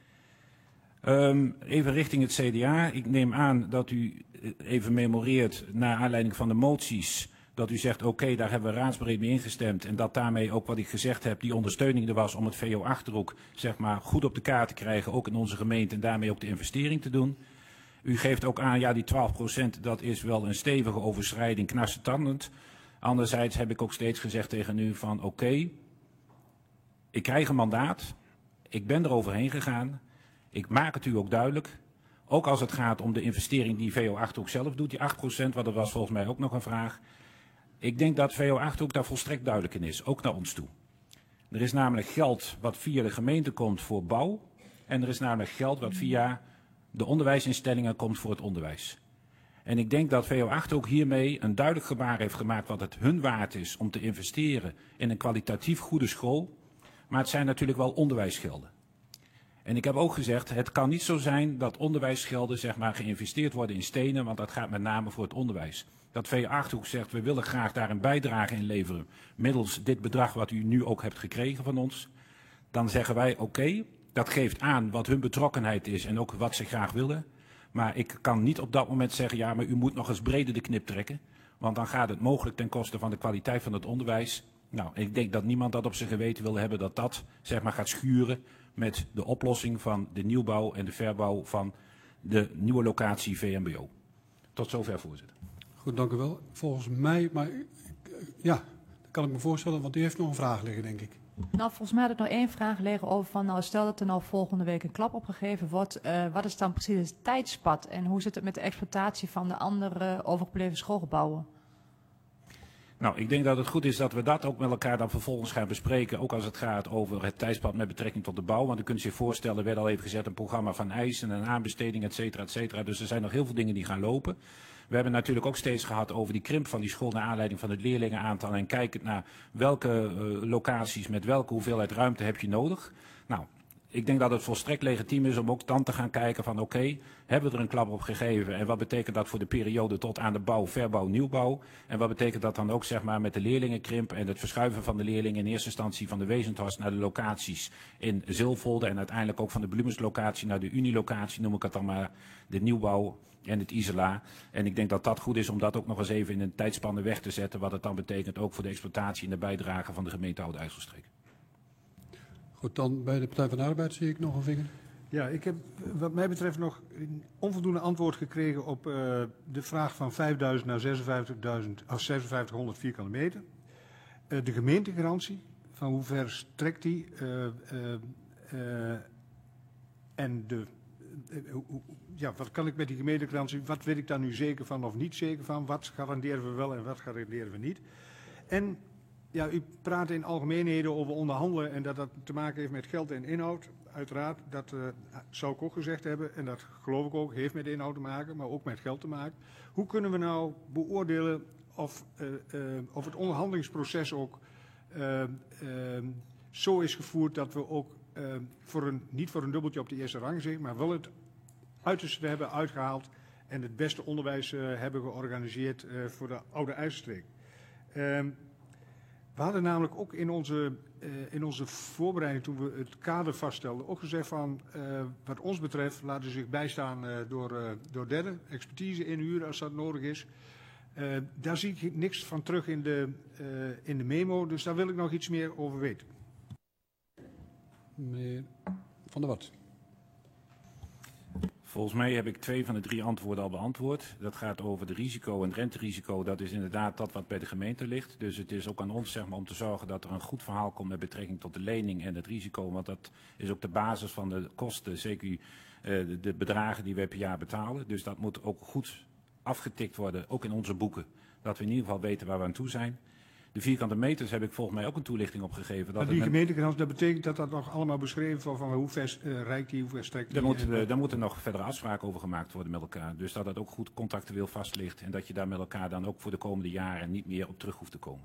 Even richting het CDA. Ik neem aan dat u even memoreert naar aanleiding van de moties dat u zegt oké, daar hebben we raadsbreed mee ingestemd en dat daarmee ook wat ik gezegd heb, die ondersteuning er was om het VO Achterhoek zeg maar goed op de kaart te krijgen, ook in onze gemeente en daarmee ook de investering te doen. U geeft ook aan, ja die 12% dat is wel een stevige overschrijding, knarsetandend. Anderzijds heb ik ook steeds gezegd tegen u van oké, ik krijg een mandaat, ik ben er overheen gegaan, ik maak het u ook duidelijk. Ook als het gaat om de investering die VO Achterhoek zelf doet, die 8%, want dat was volgens mij ook nog een vraag. Ik denk dat VO Achterhoek daar volstrekt duidelijk in is, ook naar ons toe. Er is namelijk geld wat via de gemeente komt voor bouw. En er is namelijk geld wat via de onderwijsinstellingen komt voor het onderwijs. En ik denk dat VO Achterhoek hiermee een duidelijk gebaar heeft gemaakt wat het hun waard is om te investeren in een kwalitatief goede school. Maar het zijn natuurlijk wel onderwijsgelden. En ik heb ook gezegd, het kan niet zo zijn dat onderwijsgelden zeg maar geïnvesteerd worden in stenen, want dat gaat met name voor het onderwijs. Dat VO Achterhoek zegt, we willen graag daar een bijdrage in leveren, middels dit bedrag wat u nu ook hebt gekregen van ons. Dan zeggen wij, oké, dat geeft aan wat hun betrokkenheid is en ook wat ze graag willen. Maar ik kan niet op dat moment zeggen, ja, maar u moet nog eens breder de knip trekken. Want dan gaat het mogelijk ten koste van de kwaliteit van het onderwijs. Nou, ik denk dat niemand dat op zijn geweten wil hebben dat dat zeg maar gaat schuren met de oplossing van de nieuwbouw en de verbouw van de nieuwe locatie VMBO. Tot zover, voorzitter.
Goed, dank u wel. Volgens mij, maar ja, dat kan ik me voorstellen, want u heeft nog een vraag liggen, denk ik.
Nou, volgens mij had ik nog 1 vraag liggen over van, nou, stel dat er nou volgende week een klap opgegeven wordt, wat is dan precies het tijdspad en hoe zit het met de exploitatie van de andere overgebleven schoolgebouwen?
Nou, ik denk dat het goed is dat we dat ook met elkaar dan vervolgens gaan bespreken, ook als het gaat over het tijdspad met betrekking tot de bouw. Want u kunt zich voorstellen, er werd al even gezet een programma van eisen en aanbesteding, et cetera, et cetera. Dus er zijn nog heel veel dingen die gaan lopen. We hebben natuurlijk ook steeds gehad over die krimp van die school naar aanleiding van het leerlingenaantal en kijkend naar welke locaties met welke hoeveelheid ruimte heb je nodig. Nou, ik denk dat het volstrekt legitiem is om ook dan te gaan kijken van oké, hebben we er een klap op gegeven en wat betekent dat voor de periode tot aan de bouw, verbouw, nieuwbouw? En wat betekent dat dan ook zeg maar met de leerlingenkrimp en het verschuiven van de leerlingen in eerste instantie van de Wezenthorst naar de locaties in Zilvolde en uiteindelijk ook van de Bloemenslocatie naar de Unilocatie, noem ik het dan maar, de nieuwbouw en het Isela. En ik denk dat dat goed is om dat ook nog eens even in een tijdspanne weg te zetten, wat het dan betekent ook voor de exploitatie en de bijdrage van de gemeente Oude-IJsselstreek.
Goed, dan bij de Partij van de Arbeid zie ik nog een vinger.
Ja, ik heb wat mij betreft nog een onvoldoende antwoord gekregen op de vraag van 5.000 naar 5600 vierkante meter. De gemeentegarantie, van hoe ver strekt die? En wat kan ik met die gemeentegarantie? Wat weet ik daar nu zeker van of niet zeker van? Wat garanderen we wel en wat garanderen we niet? En ja, u praat in algemeenheden over onderhandelen en dat dat te maken heeft met geld en inhoud. Uiteraard, dat zou ik ook gezegd hebben en dat geloof ik ook, heeft met inhoud te maken, maar ook met geld te maken. Hoe kunnen we nou beoordelen of het onderhandelingsproces ook zo is gevoerd dat we ook niet voor een dubbeltje op de eerste rang zitten, maar wel het uiterste hebben uitgehaald en het beste onderwijs hebben georganiseerd voor de Oude IJsselstreek. We hadden namelijk ook in onze voorbereiding, toen we het kader vaststelden, ook gezegd van wat ons betreft laten ze zich bijstaan door derden, expertise inhuren als dat nodig is. Daar zie ik niks van terug in de memo, dus daar wil ik nog iets meer over weten.
Meneer Van der Wart.
Volgens mij heb ik 2 van de 3 antwoorden al beantwoord. Dat gaat over de risico en het renterisico. Dat is inderdaad dat wat bij de gemeente ligt. Dus het is ook aan ons zeg maar, om te zorgen dat er een goed verhaal komt met betrekking tot de lening en het risico. Want dat is ook de basis van de kosten, zeker de bedragen die we per jaar betalen. Dus dat moet ook goed afgetikt worden, ook in onze boeken. Dat we in ieder geval weten waar we aan toe zijn. De vierkante meters heb ik volgens mij ook een toelichting op gegeven.
Dat die gemeentegarantie, dat betekent dat dat nog allemaal beschreven wordt van hoe ver reikt die, hoe ver strekt die?
Daar moeten nog verdere afspraken over gemaakt worden met elkaar. Dus dat ook goed contractueel vast ligt en dat je daar met elkaar dan ook voor de komende jaren niet meer op terug hoeft te komen.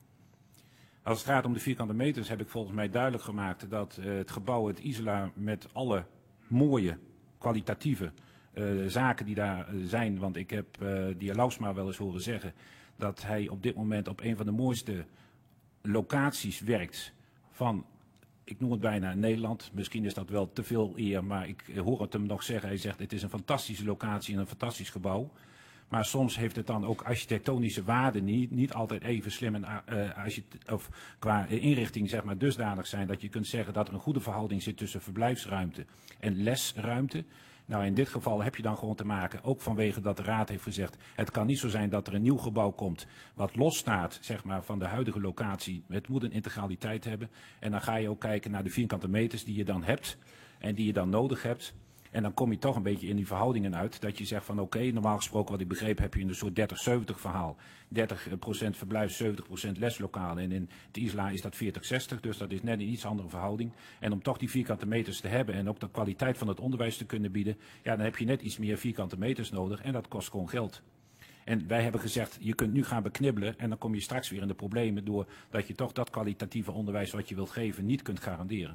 Als het gaat om de vierkante meters heb ik volgens mij duidelijk gemaakt dat het gebouw, het Isola, met alle mooie, kwalitatieve zaken die daar zijn. Want ik heb de heer Lausma wel eens horen zeggen dat hij op dit moment op een van de mooiste locaties werkt van, ik noem het bijna Nederland. Misschien is dat wel te veel eer, maar ik hoor het hem nog zeggen. Hij zegt het is een fantastische locatie en een fantastisch gebouw. Maar soms heeft het dan ook architectonische waarde niet altijd even slim en of qua inrichting zeg maar dusdanig zijn dat je kunt zeggen dat er een goede verhouding zit tussen verblijfsruimte en lesruimte. Nou, in dit geval heb je dan gewoon te maken, ook vanwege dat de Raad heeft gezegd, het kan niet zo zijn dat er een nieuw gebouw komt wat losstaat zeg maar, van de huidige locatie. Het moet een integraliteit hebben. En dan ga je ook kijken naar de vierkante meters die je dan hebt en die je dan nodig hebt. En dan kom je toch een beetje in die verhoudingen uit. Dat je zegt van oké, normaal gesproken wat ik begreep heb je een soort 30-70 verhaal. 30% verblijf, 70% leslokalen. En in het Isla is dat 40-60, dus dat is net een iets andere verhouding. En om toch die vierkante meters te hebben en ook de kwaliteit van het onderwijs te kunnen bieden, ja, dan heb je net iets meer vierkante meters nodig en dat kost gewoon geld. En wij hebben gezegd, je kunt nu gaan beknibbelen en dan kom je straks weer in de problemen doordat je toch dat kwalitatieve onderwijs wat je wilt geven niet kunt garanderen.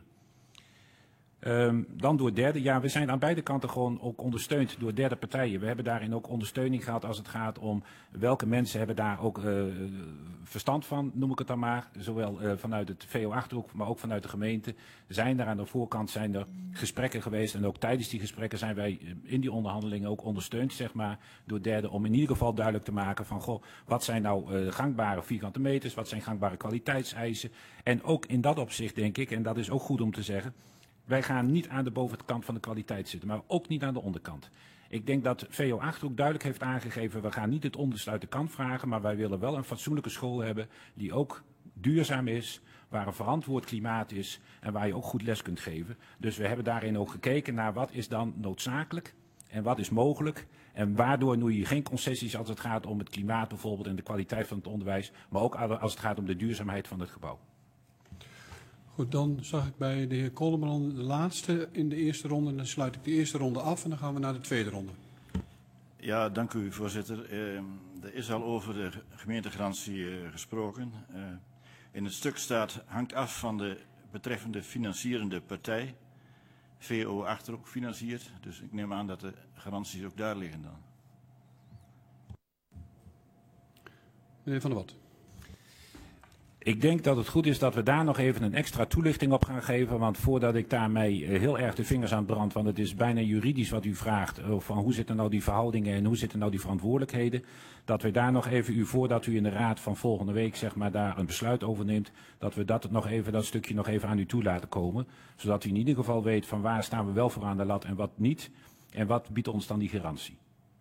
Dan door derde. Ja, we zijn aan beide kanten gewoon ook ondersteund door derde partijen. We hebben daarin ook ondersteuning gehad als het gaat om welke mensen hebben daar ook verstand van, noem ik het dan maar. Zowel vanuit het VO-Achterhoek, maar ook vanuit de gemeente. Zijn er aan de voorkant zijn er gesprekken geweest. En ook tijdens die gesprekken zijn wij in die onderhandelingen ook ondersteund, zeg maar, door derde. Om in ieder geval duidelijk te maken van, goh, wat zijn nou gangbare vierkante meters? Wat zijn gangbare kwaliteitseisen? En ook in dat opzicht denk ik, en dat is ook goed om te zeggen, wij gaan niet aan de bovenkant van de kwaliteit zitten, maar ook niet aan de onderkant. Ik denk dat VO-Achterhoek duidelijk heeft aangegeven, we gaan niet het onderste uit de kant vragen, maar wij willen wel een fatsoenlijke school hebben die ook duurzaam is, waar een verantwoord klimaat is en waar je ook goed les kunt geven. Dus we hebben daarin ook gekeken naar wat is dan noodzakelijk en wat is mogelijk. En waardoor doe je geen concessies als het gaat om het klimaat bijvoorbeeld en de kwaliteit van het onderwijs, maar ook als het gaat om de duurzaamheid van het gebouw.
Goed, dan zag ik bij de heer Kolleman de laatste in de eerste ronde. Dan sluit ik de eerste ronde af en dan gaan we naar de tweede ronde.
Ja, dank u voorzitter. Er is al over de gemeentegarantie gesproken. In het stuk staat, hangt af van de betreffende financierende partij. VO-Achterhoek financiert, dus ik neem aan dat de garanties ook daar liggen dan.
Meneer Van der Wart.
Ik denk dat het goed is dat we daar nog even een extra toelichting op gaan geven. Want voordat ik daarmee heel erg de vingers aan brand, want het is bijna juridisch wat u vraagt. Van hoe zitten nou die verhoudingen en hoe zitten nou die verantwoordelijkheden. Dat we daar nog even voordat u in de raad van volgende week zeg maar daar een besluit over neemt. Dat we dat stukje nog even aan u toe laten komen. Zodat u in ieder geval weet van waar staan we wel voor aan de lat en wat niet. En wat biedt ons dan die garantie.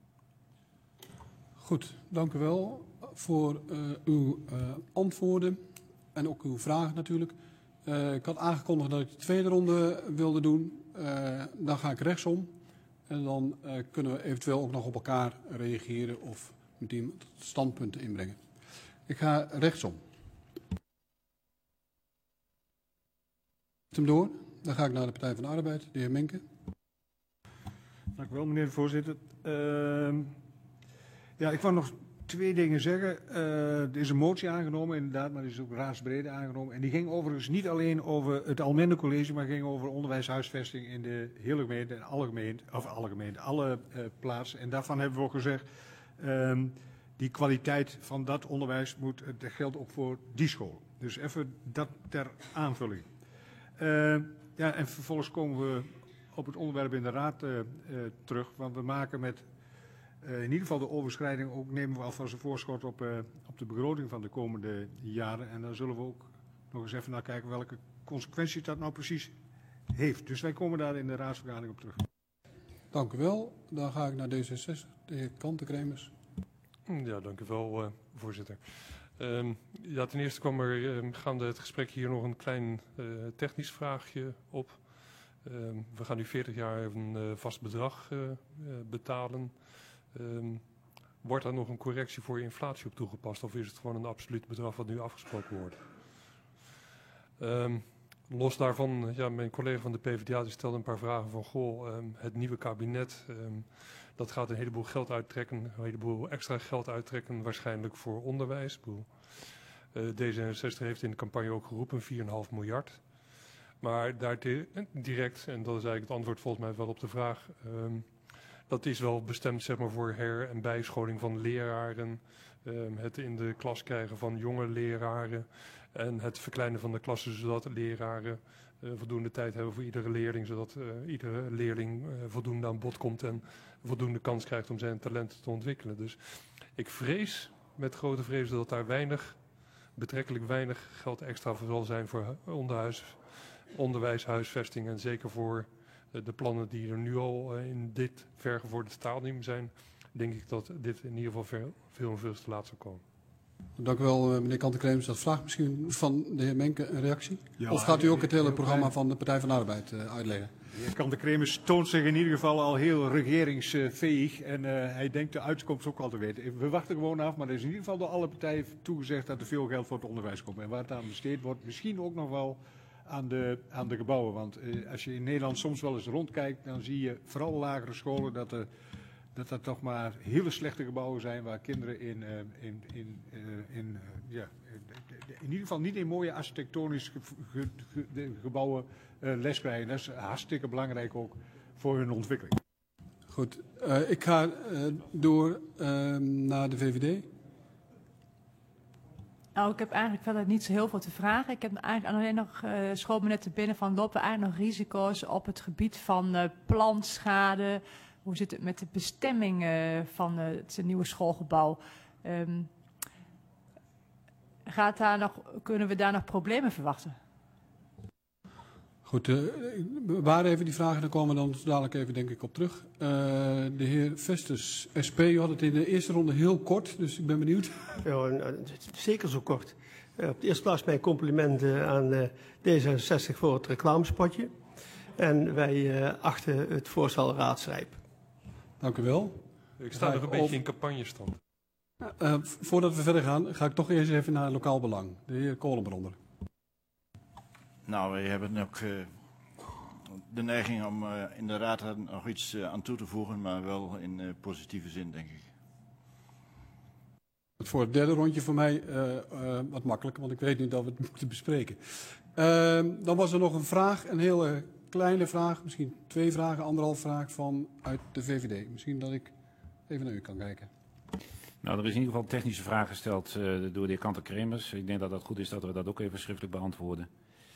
Goed, dank u wel voor uw antwoorden en ook uw vragen natuurlijk. Ik had aangekondigd dat ik de tweede ronde wilde doen. Dan ga ik rechtsom en dan kunnen we eventueel ook nog op elkaar reageren of meteen standpunten inbrengen. Ik ga rechtsom. Hem door. Dan ga ik naar de Partij van de Arbeid, de heer Menke.
Dank u wel, meneer de voorzitter. Ja, ik wou nog 2 dingen zeggen. Er is een motie aangenomen, inderdaad, maar die is ook raadsbreed aangenomen. En die ging overigens niet alleen over het Almende College, maar ging over onderwijshuisvesting in de hele gemeente en alle plaatsen. En daarvan hebben we ook gezegd, die kwaliteit van dat onderwijs dat geldt ook voor die school. Dus even dat ter aanvulling. Ja, en vervolgens komen we op het onderwerp in de raad terug, want we maken met in ieder geval de overschrijding ook, nemen we alvast een voorschot op de begroting van de komende jaren. En dan zullen we ook nog eens even naar kijken welke consequenties dat nou precies heeft. Dus wij komen daar in de raadsvergadering op terug.
Dank u wel. Dan ga ik naar D66, de heer Kantekremers.
Ja, dank u wel, voorzitter. Ja, ten eerste kwam er gaande het gesprek hier nog een klein technisch vraagje op. We gaan nu 40 jaar een vast bedrag betalen. Wordt daar nog een correctie voor inflatie op toegepast of is het gewoon een absoluut bedrag wat nu afgesproken wordt? Los daarvan, ja, mijn collega van de PvdA die stelde een paar vragen van, het nieuwe kabinet, dat gaat een heleboel geld uittrekken, een heleboel extra geld uittrekken, waarschijnlijk voor onderwijs. D66 heeft in de campagne ook geroepen 4,5 miljard. Maar daar direct, en dat is eigenlijk het antwoord volgens mij wel op de vraag, dat is wel bestemd zeg maar, voor her- en bijscholing van leraren, het in de klas krijgen van jonge leraren en het verkleinen van de klassen zodat de leraren voldoende tijd hebben voor iedere leerling, zodat iedere leerling voldoende aan bod komt en voldoende kans krijgt om zijn talenten te ontwikkelen. Dus ik vrees, met grote vrees, dat daar betrekkelijk weinig geld extra voor zal zijn voor onderwijshuisvesting en zeker voor de plannen die er nu al in dit vergevorderd stadium zijn, denk ik dat dit in ieder geval veel te laat zal komen.
Dank u wel, meneer Kantekremers. Dat vraagt misschien van de heer Menke een reactie?
Ja,
of gaat u ook het hele programma van de Partij van de Arbeid uitleggen?
De heer Kantekremers toont zich in ieder geval al heel regeringsfähig en hij denkt de uitkomst ook al te weten. We wachten gewoon af, maar er is in ieder geval door alle partijen toegezegd dat er veel geld voor het onderwijs komt. En waar het aan besteed wordt, misschien ook nog wel aan de gebouwen. Want als je in Nederland soms wel eens rondkijkt, dan zie je vooral lagere scholen dat toch maar hele slechte gebouwen zijn waar kinderen in ieder geval niet in mooie architectonisch gebouwen les krijgen. Dat is hartstikke belangrijk ook voor hun ontwikkeling.
Goed, ik ga door naar de VVD.
Nou, ik heb eigenlijk verder niet zo heel veel te vragen. Ik heb eigenlijk alleen nog, schoot me net te binnen van, lopen eigenlijk nog risico's op het gebied van plantschade? Hoe zit het met de bestemming van het nieuwe schoolgebouw? Kunnen we daar nog problemen verwachten?
Goed, we bewaren even die vragen, daar komen we dan dadelijk even denk ik op terug. De heer Vestus, SP, u had het in de eerste ronde heel kort, dus ik ben benieuwd.
Ja, zeker zo kort. Op de eerste plaats mijn complimenten aan D66 voor het reclamespotje. En wij achten het voorstel raadsrijp.
Dank u wel.
Ik sta nog een beetje in campagnestand.
Voordat we verder gaan, ga ik toch eerst even naar lokaal belang. De heer Kolenbrander.
Nou, wij hebben ook de neiging om in de raad nog iets aan toe te voegen, maar wel in positieve zin, denk ik.
Voor het derde rondje voor mij wat makkelijker, want ik weet nu dat we het moeten bespreken. Dan was er nog een vraag, een hele kleine vraag, misschien 2 vragen, 1,5 vraag uit de VVD. Misschien dat ik even naar u kan kijken.
Nou, er is in ieder geval een technische vraag gesteld door de heer Kanter-Kremers. Ik denk dat het goed is dat we dat ook even schriftelijk beantwoorden.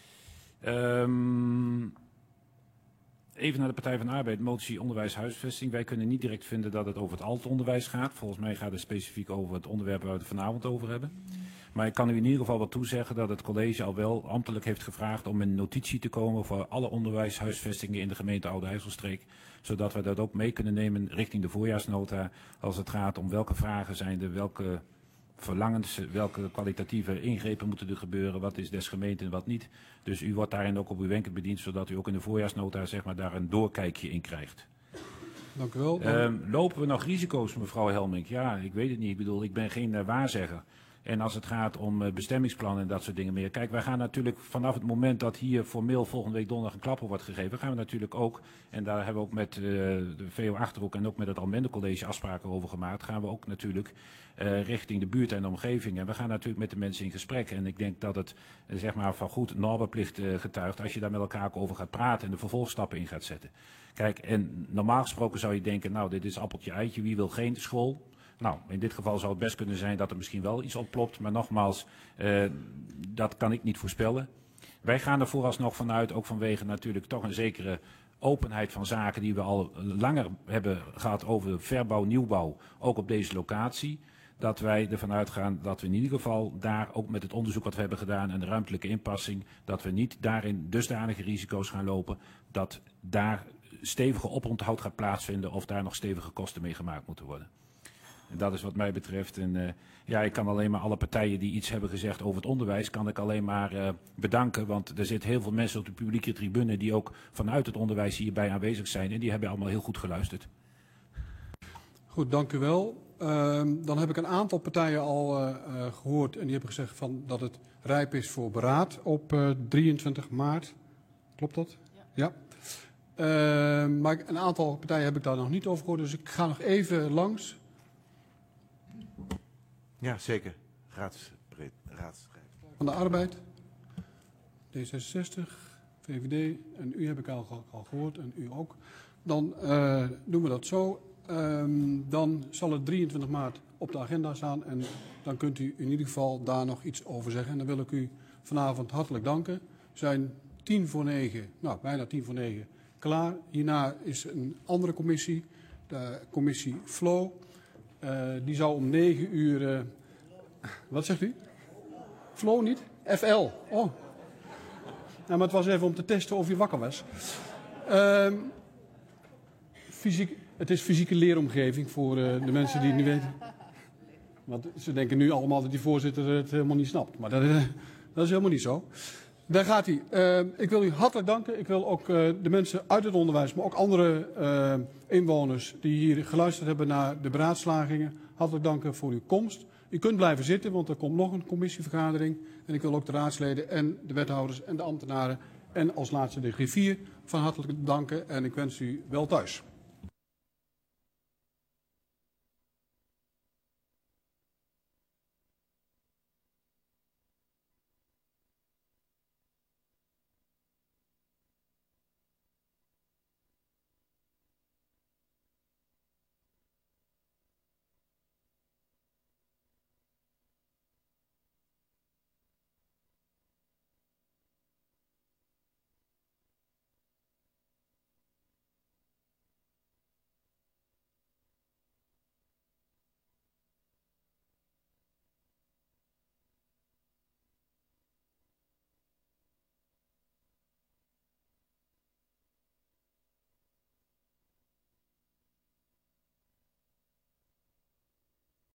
Even naar de Partij van de Arbeid, motie onderwijs huisvesting. Wij kunnen niet direct vinden dat het over het alt-onderwijs gaat. Volgens mij gaat het specifiek over het onderwerp waar we het vanavond over hebben. Maar ik kan u in ieder geval wat toezeggen dat het college al wel ambtelijk heeft gevraagd om een notitie te komen voor alle onderwijshuisvestingen in de gemeente Oude IJsselstreek. Zodat we dat ook mee kunnen nemen richting de voorjaarsnota als het gaat om welke vragen zijn er, welke verlangens, welke kwalitatieve ingrepen moeten er gebeuren, wat is des gemeenten en wat niet. Dus u wordt daarin ook op uw wenken bediend, zodat u ook in de voorjaarsnota zeg maar, daar een doorkijkje in krijgt.
Dank u wel.
Lopen we nog risico's, mevrouw Helmink? Ja, ik weet het niet. Ik bedoel, ik ben geen waarzegger. En als het gaat om bestemmingsplannen en dat soort dingen meer. Kijk, wij gaan natuurlijk vanaf het moment dat hier formeel volgende week donderdag een klapper wordt gegeven, gaan we natuurlijk ook, en daar hebben we ook met de VO Achterhoek en ook met het Almende College afspraken over gemaakt, gaan we ook natuurlijk richting de buurt en de omgeving. En we gaan natuurlijk met de mensen in gesprek. En ik denk dat het zeg maar van goed normenplicht getuigt als je daar met elkaar over gaat praten en de vervolgstappen in gaat zetten. Kijk, en normaal gesproken zou je denken, nou dit is appeltje eitje, wie wil geen school? Nou, in dit geval zou het best kunnen zijn dat er misschien wel iets ontplopt. Maar nogmaals, dat kan ik niet voorspellen. Wij gaan er vooralsnog vanuit, ook vanwege natuurlijk toch een zekere openheid van zaken die we al langer hebben gehad over verbouw, nieuwbouw, ook op deze locatie. Dat wij ervan uitgaan dat we in ieder geval daar, ook met het onderzoek wat we hebben gedaan en de ruimtelijke inpassing, dat we niet daarin dusdanige risico's gaan lopen dat daar stevige oponthoud gaat plaatsvinden of daar nog stevige kosten mee gemaakt moeten worden. En dat is wat mij betreft. En ja, ik kan alleen maar alle partijen die iets hebben gezegd over het onderwijs, kan ik alleen maar bedanken. Want er zitten heel veel mensen op de publieke tribune die ook vanuit het onderwijs hierbij aanwezig zijn. En die hebben allemaal heel goed geluisterd.
Goed, dank u wel. Dan heb ik een aantal partijen al gehoord en die hebben gezegd van dat het rijp is voor beraad op 23 maart. Klopt dat? Ja. Maar een aantal partijen heb ik daar nog niet over gehoord, dus ik ga nog even langs.
Ja, zeker.
Van de Arbeid, D66, VVD en u heb ik al gehoord en u ook. Dan doen we dat zo. Dan zal het 23 maart op de agenda staan en dan kunt u in ieder geval daar nog iets over zeggen. En dan wil ik u vanavond hartelijk danken. We zijn 8:50, nou bijna 8:50 klaar. Hierna is een andere commissie, de commissie Flow. Die zou om 9 uur... wat zegt u? Flow niet? FL. Oh. Nou, maar het was even om te testen of u wakker was. Het is fysieke leeromgeving voor de mensen die het niet weten. Want ze denken nu allemaal dat die voorzitter het helemaal niet snapt. Maar dat is helemaal niet zo. Daar gaat hij. Ik wil u hartelijk danken. Ik wil ook de mensen uit het onderwijs, maar ook andere inwoners die hier geluisterd hebben naar de beraadslagingen, hartelijk danken voor uw komst. U kunt blijven zitten, want er komt nog een commissievergadering. En ik wil ook de raadsleden en de wethouders en de ambtenaren en als laatste de griffier van hartelijk danken. En ik wens u wel thuis.